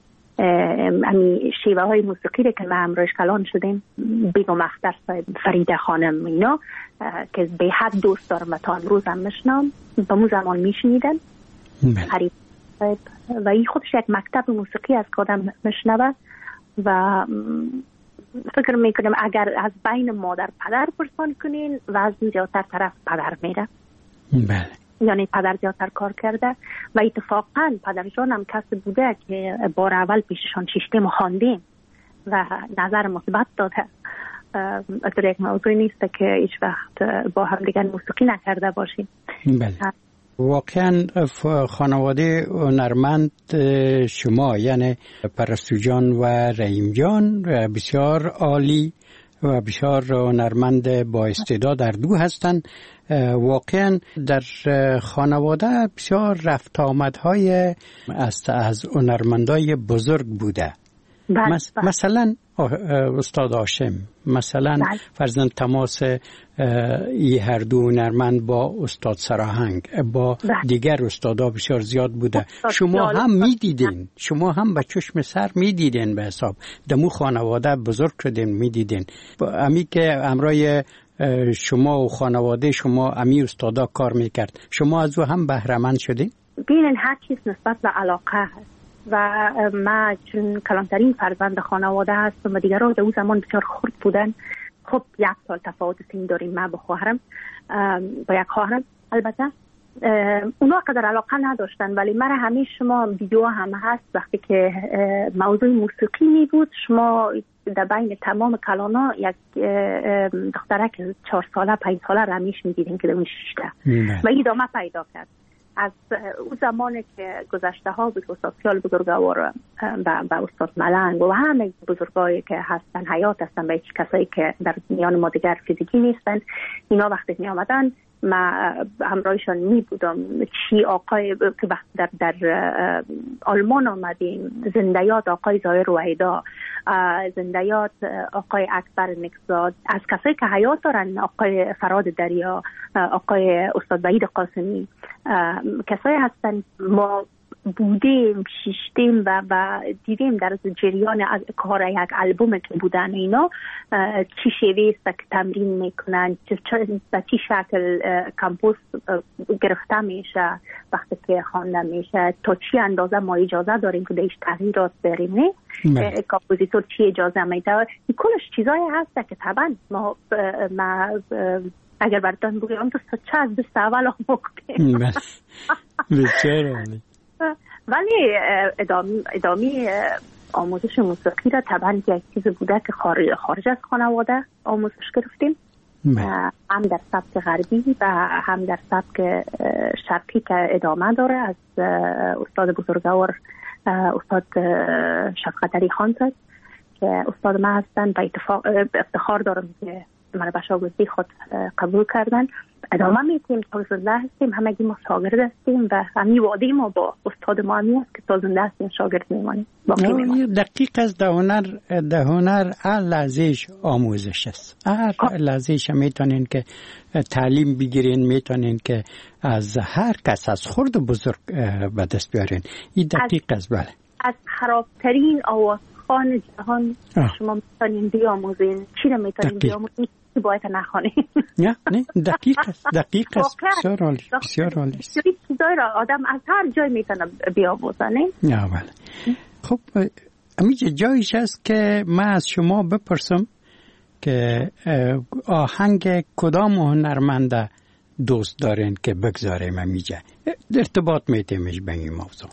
امی شیوه های موسیقی رو که ما همراهش کلان شدیم، بیگم اختر صاحب، فریده خانم، اینا که به حد دوست دارم و تا امروز هم میشنم، به مو زمان میشنیدن فریده صاحب و این خودش یک مکتب موسیقی از کادم میشنوه و فکر میکنم اگر از بین مادر پدر پرسان کنین و از زیادتر طرف پدر میره. بله. یعنی پدر زیادتر کار کرده و اتفاقا پدرجان هم کسی بوده که بار اول پیششان شیشتیم خواندیم و نظر مثبت داده. اگر یک موضوع نیست که هیچ وقت با هم دیگر موسیقی نکرده باشیم. بله. واقعا خانواده هنرمند شما یعنی پرستو جان و رحیم جان بسیار عالی و بسیار هنرمند با استعداد در دو هستند. واقعا در خانواده بسیار رفت آمدهای از هنرمندای بزرگ بوده. مثلا استاد هاشم، مثلا فرزند تماس ای هر دو هنرمند با استاد سراهنگ، با دیگر استادا بسیار زیاد بوده. شما هم میدیدین، شما هم به چشم سر میدیدین، به حساب دمو خانواده بزرگ شدین میدیدین. امی که امرای شما و خانواده شما امی استادا کار میکرد، شما از او هم بهره‌مند شدین؟ ببینین هر چیز نسبت به علاقه هست و ما چون کلانترین فرزند خانواده هستم و دیگران در اون زمان بسیار خرد بودن. خب 1 سال تفاوت سن داریم ما با خواهرم، با یک خواهرم. البته اونا قدر علاقه نداشتن ولی مرا همیشه شما ویدیو هم هست وقتی که موضوع موسیقی می بود شما در بین تمام کلانا یک دخترک 4 ساله 5 ساله رمیش می دیدین که در اون شیشته و ادامه پیدا کرد. از اون زمانی که گذشته ها بود استاد خیال بزرگوار و استاد ملنگ و همه بزرگایی که هستن حیات هستن و هیچ کسایی که در میان ما دیگر فیزیکی نیستن، اینا وقتی می آمدن ما همراهشان می بودم. چی آقای که وقت در آلمان آمدیم، زندیات آقای ظاهر روحیدا، زندیات آقای اکبر نکزاد، از کسایی که حیات دارن آقای فراد دریا، آقای استاد وحید قاسمی، کسایی هستن ما بودیم شیشتیم و دیدیم در جریان از کار یک البوم که بودن اینا چی شیوه است که تمرین میکنن، به چی شکل کمپوز گرفته میشه وقتی که خوانده میشه، تا چی اندازه ما اجازه داریم که دیش تغییرات بریم، نه کمپوزیتور چی اجازه میده. کلش چیزایی هست که طبعا ما اگر براتون بگم تو چه از دست اول آموختیم. بسیار عالی. ولی ادامه آموزش موسیقی را طبعا یک چیز بوده که خارج از خانواده آموزش گرفتیم، هم در سبک غربی و هم در سبک شرقی که ادامه داره از استاد بزرگوار استاد شفقت علی خان صاحب که استاد ما هستن و افتخار دارم که مرا به شاگردی خود قبول کردن. ادامه میتیم تا زنده هستیم، همگی ما شاگرد هستیم و همین وعده ما با استاد ما همی است که تا زنده هستیم شاگرد میمانیم. دقیق از ده هنر هر لحظهش آموزش است. هر لحظهش میتونین که تعلیم بگیرین، میتونین که از هر کس از خرد و بزرگ به دست بیارین. این دقیق است. بله، از خرابترین آوازخوان جهان شما میتونین بیاموزین. چی رو میتونین بیاموزین؟ باید نخوانیم. نه دقیق است. بسیار عالی. چیزایی را آدم از هر جای میتونه بیاموزه. نه بله. خب امیجه جایش است که من از شما بپرسم که آهنگ کدام هنرمنده دوست دارین که بگذاریم امیجه ارتباط میتیمش به این موضوع؟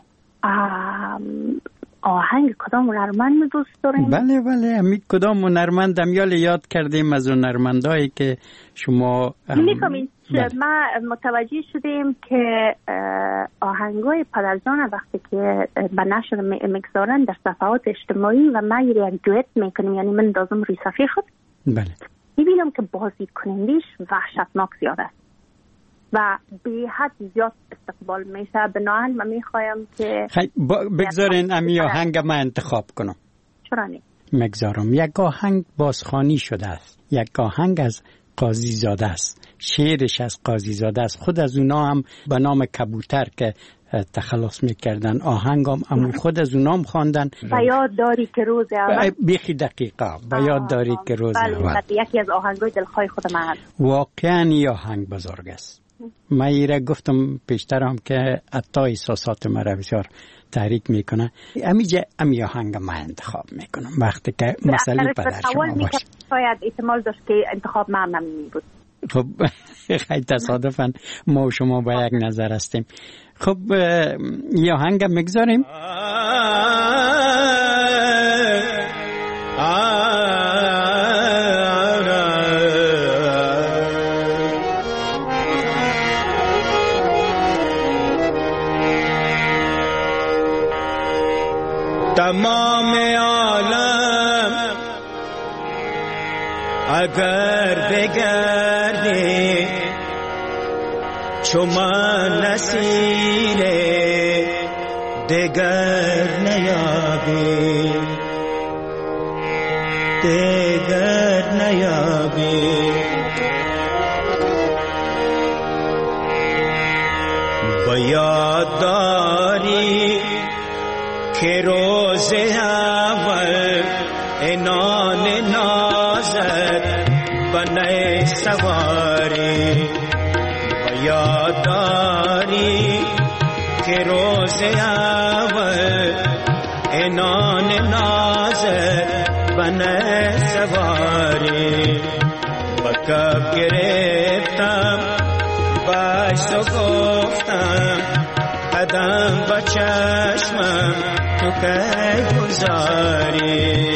آهنگ کدام هنرمند دوست دارین؟ بله امی کدام هنرمند هم یاد کردیم از هنرمندایی که شما میکنید. ما متوجه شدیم که آهنگای پدرجان وقتی که به نشر میگذارن در صفحات اجتماعی و ما یک دویت میکنیم، یعنی من دازم روی صفحه خود میبینم که بازی کنندیش وحشتناک زیاد است و به حد زیاد استقبال میشه. بنابراین من میخوایم که بگذارین امی آهنگ ما انتخاب کنم. چرا نه؟ مگذارم. یک آهنگ بازخوانی شده است، یک آهنگ از قاضی زاده است، شعرش از قاضی زاده است. خود از اونا هم به نام کبوتر که تخلص میکردن آهنگ هم خود از اونا هم خواندن. و یاد داری که روز اول بیخی دقیقا و یاد داری که روز اول یکی از آهنگای دلخواه خود من هست. واقعا این آهنگ بزرگ است. من ایره گفتم پیشترم که حتی احساسات مرا بسیار تحریک میکنه. امی آهنگ من انتخاب میکنم وقتی که مسئله پدر شما باشه. شاید احتمال داشت که انتخاب من نمی بود. خب خیلی تصادفاً ما و شما با یک نظر هستیم. خب یه آهنگ میگذاریم. تمام عالم اگر بگردی چو من نسیر دگر نیابی باید داری که روز اول انان نازد بنای سواری باید داری که روز اول انان نازد بنای سواری بکب گرفتم باش و گفتم قدم با چشمم تو که گذاری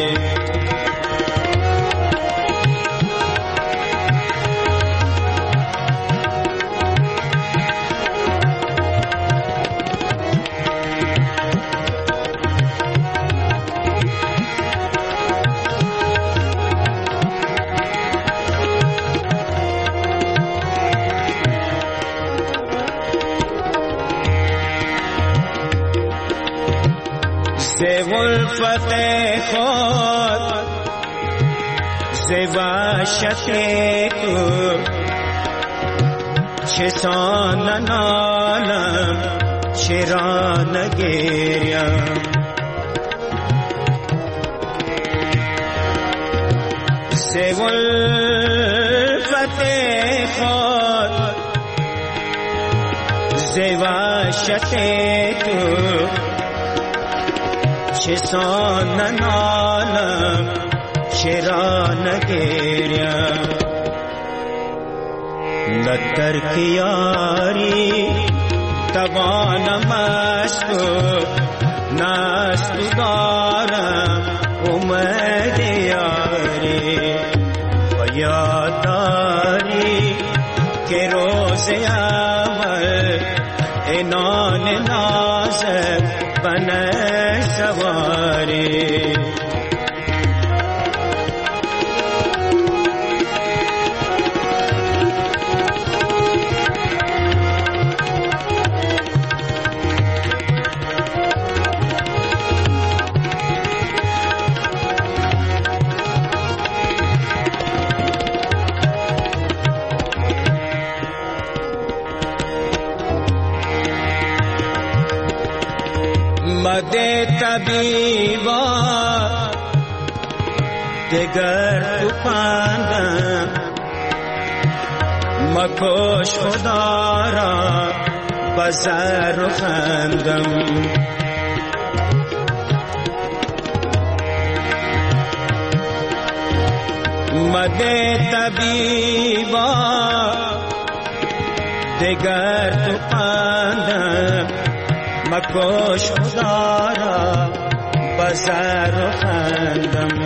ولفت خود زواشت تو چسان نالم چرا نگریم ولفت خود زواشت تو چسان نالم چرا نگریم نتر کی یاری توانم از تو نست دارم امید یاری و یاد داری که روز اول اینان نازک بن سواری مده طبیبا دگر تو پندم مکش خدا را بزر و خندم مده طبیبا دگر تو پندم مکش خدا را بزر و خندم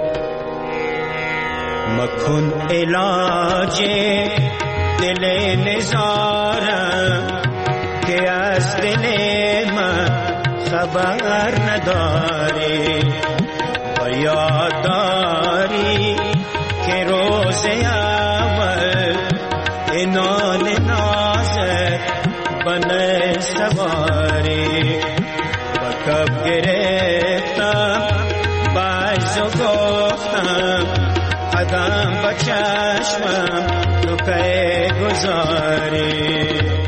مکن علاج دل نزارم که از دل من خبر نداری و یاد داری که روز اول اینان نازک بن سواری و کب گرفتم باز و گفتم قدم با چشمم تو که گذاری.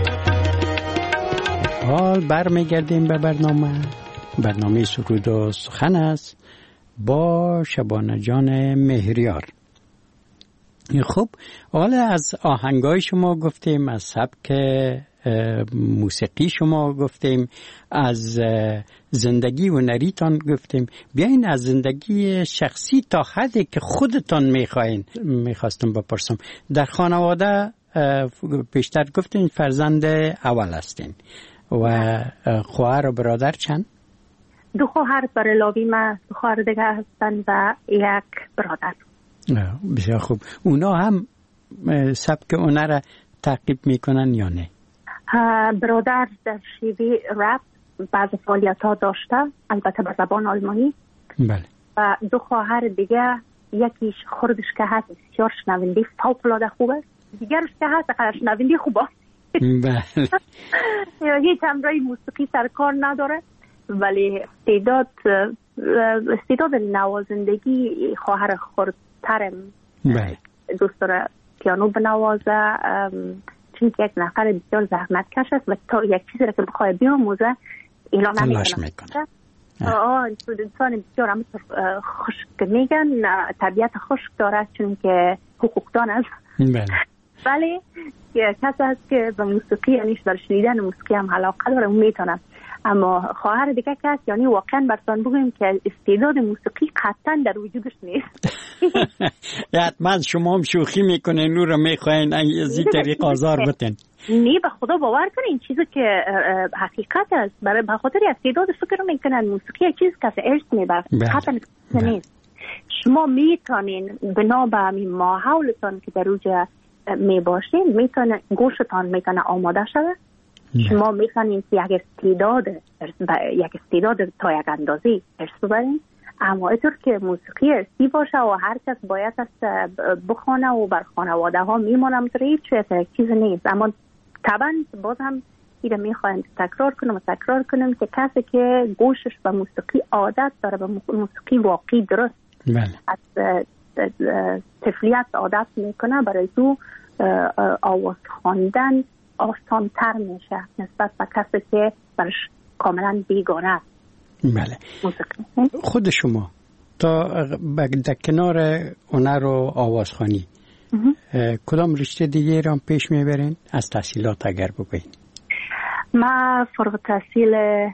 حال برمیگردیم به برنامه سرود و سخن است با شبانه جان مهریار. خب حالا از آهنگای شما گفتیم، از سبک موسیقی شما گفتیم، از زندگی هنریتان گفتیم. بیاین از زندگی شخصی تا حدی که خودتان میخواستم بپرسم. در خانواده پیشتر گفتین فرزند اول هستین و خواهر و برادر چند؟ 2 خواهر بر علاوه من 2 خواهر دیگه هستن و 1 برادر. بسیار خوب. اونا هم سبک اونا را تعقیب میکنن یا نه؟ برادر در شیوه رپ بعض فعالیت ها داشته، البته به زبان آلمانی. بله. و 2 خواهر دیگه، یکیش خردش که هست بسیار شنونده فوق العاده خوب است، دیگرش که هست شنونده خوب است. بله. هیچ همراه موسیقی سرکار نداره، ولی استعداد نوازندگی خواهر خردترم دوست داره پیانو بنوازه، چون که 1 نفر بسیار زحمت کش است و تا یک چیزی را که بخواه بیاموزه اعلان نمیکنه. انسان بسیار همونطور خشک میگن، طبیعت خشک داره چون که حقوقدان است. ولی کسی هست که به موسیقی یعنی در شنیدن موسیقی هم علاقه داره، اون میتونه. اما خواهر دیگه کس یعنی واقعا براتون بگم که استعداد موسیقی قطعا در وجودش نیست. حتما شما هم شوخی میکنین، نور رو میخواین از این طریق آزار بتن. نه به خدا باور کنین، چیزی که حقیقت است. برای بخاطر استعداد فکر میکنن موسیقی چیز که ارث میبره، قطعا نیست. شما میتونین بنا به همین ماحولتان که در اوجه میباشین، میتونه گوشتان میتونه آماده شده. شما میتونین یک استعداد تا یک اندازی ارث ببرین، اما اینطور که موسیقی ارثی باشه و هر کس باید است بخونه و بر خانواده ها میمونه، مثلا هیچ چیز نیست. اما طبعا باز هم ایده میخوایم تکرار کنم که کسی که گوشش به موسیقی عادت داره، به موسیقی واقعی درست از طفلیت عادت میکنه، برای او آواز خواندن آسان تر میشه نسبت به کسی که برش کاملا بیگانه است. بله. خود شما تا در کنار هنر و آوازخوانی کدام رشته دیگه را پیش میبرین؟ از تحصیلات اگر بگوین. من فارغ التحصیل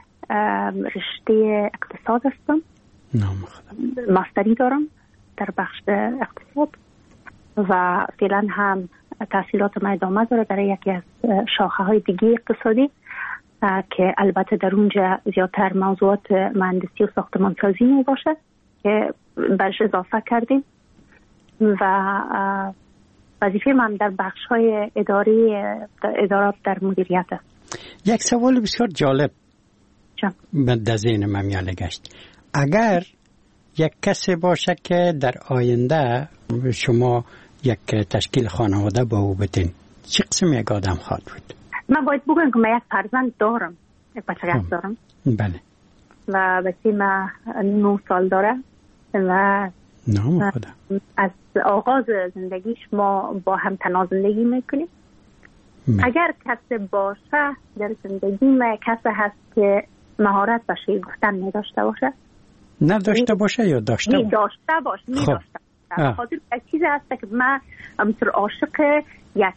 رشته اقتصاد هستم. ماستری دارم در بخش اقتصاد و فعلا هم تحصیلات من ادامه داره در یکی از شاخه های دیگه اقتصادی. که البته در اونجا زیادتر موضوعات مهندسی و ساختمانسازی می باشه که برش اضافه کردیم و وظیفه من در بخش‌های ادارات در مدیریت است. یک سوال بسیار جالب در ذهن من میانه گشت. اگر یک کسی باشه که در آینده شما یک تشکیل خانواده با او بدین، چه قسم یک آدم خواهد بود؟ من باید بگم که من یک فرزند دارم، یک بچه دارم. بله. و بچه من 9 سال داره و نام خدا. از آغاز زندگیش ما با هم تنها زندگی میکنیم. اگر کسی باشه در زندگی ما کسی هست که مهارت به شعر گفتن نداشته باشه، نه داشته باشه یا داشته باشه؟ داشته باشه، می‌داشته باشه. خاطر یک چیز هست که من همطور عاشق یک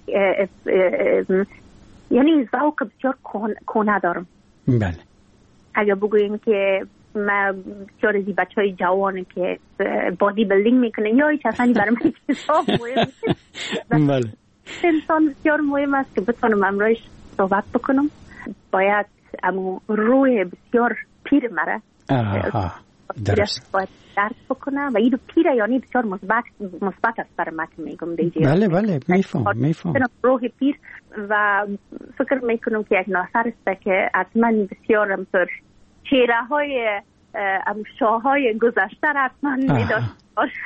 یعنی ذوق بسیار کهنه دارم. بله. اگر بگوییم که من بسیار از بچهای جوانی که بادی بیلدینگ میکنه یا هیچ اصلا برای من حساب مهم نیست. بله. انسان بسیار مهم است که بتونم امروز صحبت بکنم. باید اما روی بسیار پیر مره درست باید درک بکنم و این پیر یعنی بسیار مثبت است برای من که میگم دیگه. بله میفهم روح پیر و فکر میکنم که یک ناثر است که حتما بسیار همطور چهره های شاه های گذشته را حتما میداشت.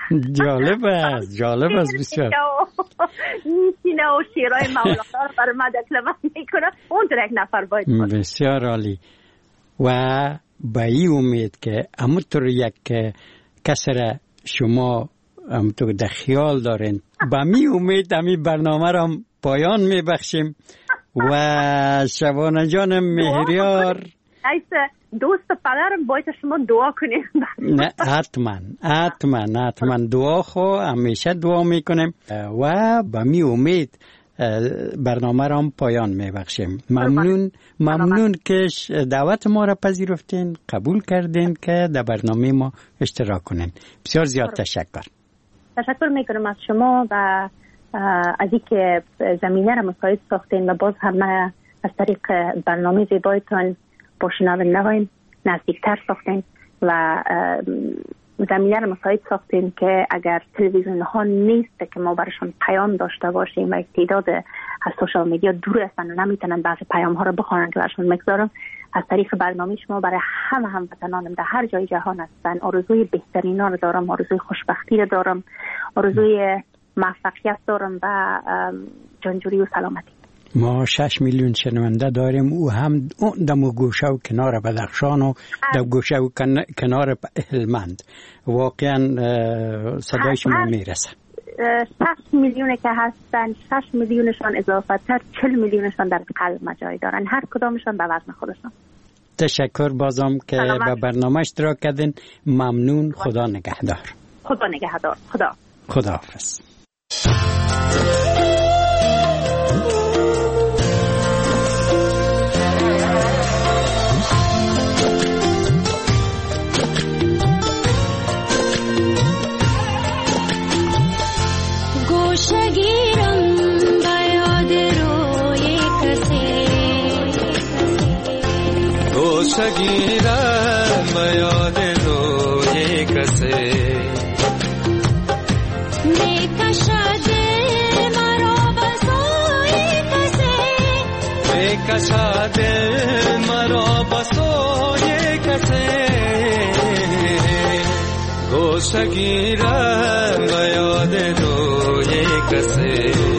جالب است بسیار. نیسینه و شیرهای مولانا برای من دکلمه میکنم، اون در یک نفر باید بود. بسیار عالی. و با این امید که همونطور یک کسی را شما همونطور در خیال دارین، با می امید همی برنامه را پایان میبخشیم و شبانه جان مهریار دوست پدرم باید شما دعا کنیم. نه حتما دعا خو همیشه دعا میکنیم و با می امید برنامه را هم پایان میبخشیم. ممنون که دعوت ما را پذیرفتین، قبول کردین که در برنامه ما اشتراک کنین. بسیار زیاد تشکر میکنم از شما و از اینکه زمینه را مساعد ساختین و باز همه از طریق برنامه زیبایتان با شنوندگان نزدیکتر ساختین و زمینه را مساعد ساختین که اگر تلویزیون ها نیست که ما برشون پیام داشته باشیم و تعداد از سوشال میدیا دور هستن و نمیتونن بعضی پیام ها را بخونن که برشون میگذارم، از طریق برنامه شما برای همه هموطنانم در هر جای جهان هستن آرزوی بهترین ها رو دارم، آرزوی خوشبختی رو دارم، آرزوی موفقیت دارم و جانجوری و سلامتی. ما 6 میلیون شنونده داریم، او هم دم گوشه و کنار بدخشان و دم گوشه و کنار هلمند. واقعا صدای شما میرسه. 6 میلیون که هستن، 6 میلیونشان اضافه تر 40 میلیونشان در قلب مجای دارن، هر کدامشان به وزن خودشان. تشکر بازم که به برنامه اشتراک کردین. ممنون. خدا نگهدار. خدا حافظ. گیرم به یاد روی کسی میکشد مرا بسوی کسی میکشد مرا بسوی کسی گوشه گیرم به یاد روی کسی